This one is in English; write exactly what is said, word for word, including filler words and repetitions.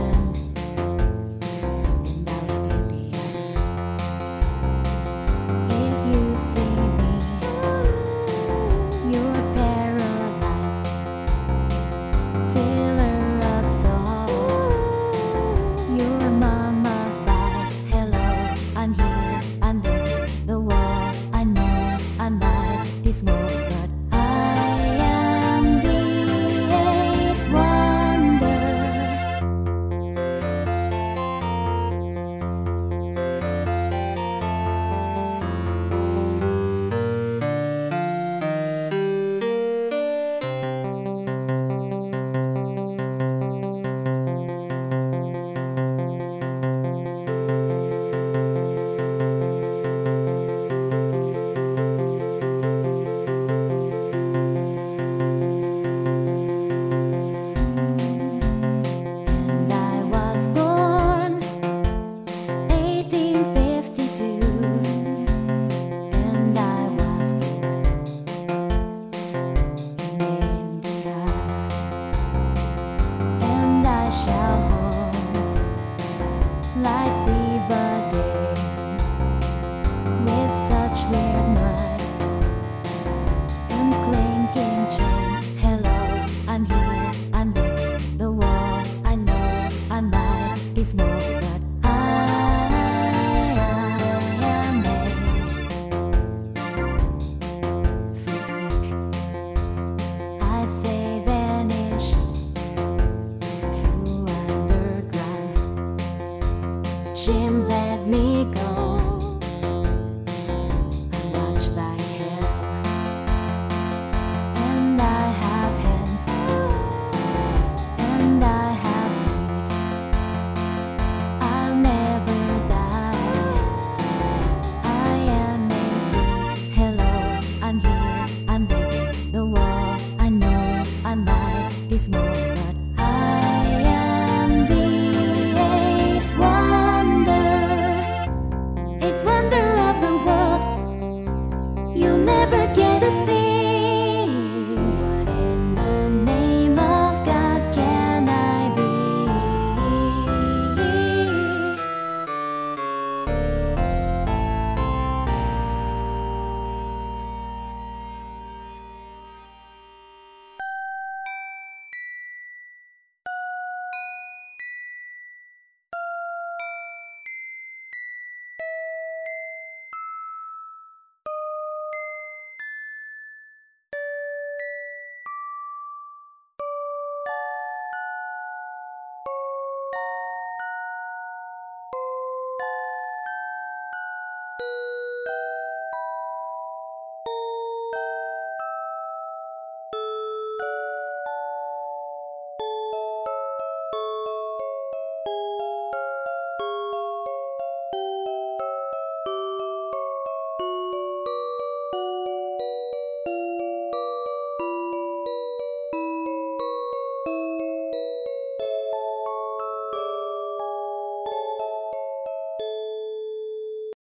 and I split the air. If you see me, you're paralyzed, pillar of salt, you're mummified. Hello, I'm here, I'm building the wall. I know I might be small, but I am the eighth wonder. And I was born eighteen fifty-two, and I was born in India, and I shall hold like the budding with such weird noise and clinking chains. Hello, I'm here, I'm building the wall. I know I might be small, but I am a freak. I say vanished to underground. Jim let me go.